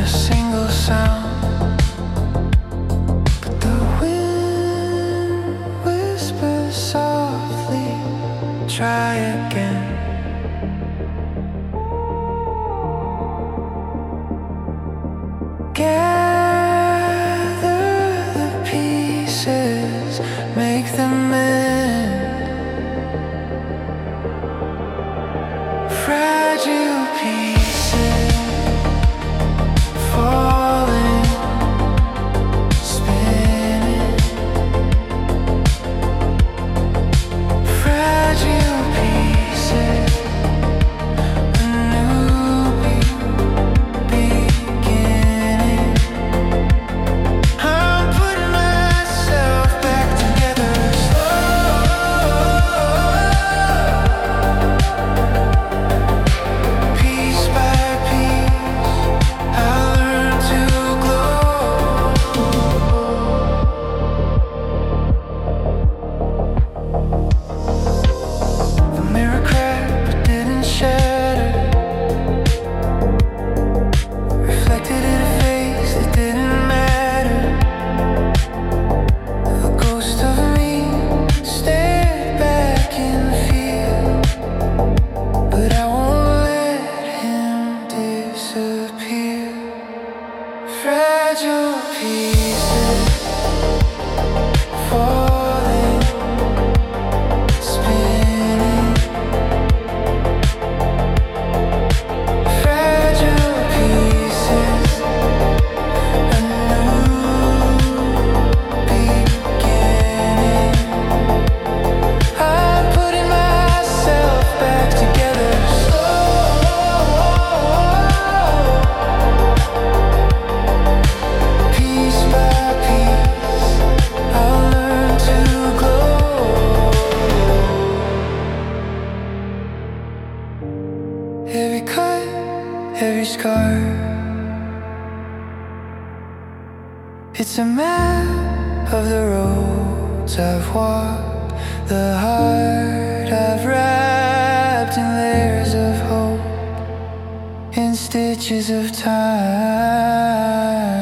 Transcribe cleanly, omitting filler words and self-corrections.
a single sound, but the wind whispers softly, try again. Gather the pieces, make them mend. Fragile pieces falling, spinning. Fragile pieces, a new beginning. I'm putting myself back together slow, piece by piece. I learn to glow. The mirror cracked but didn't shatter. Reflected in a face that didn't matter. A ghost of me stared back in the field, but I won't let him disappear. Fragile pieces falling, spinning. Fragile pieces, a new beginning. I'm putting myself back together slow, piece by piece. I'll learn to glow. Every cut, every scar, it's a map of the roads I've walked, the heart I've wrapped in layers of hope, in stitches of time.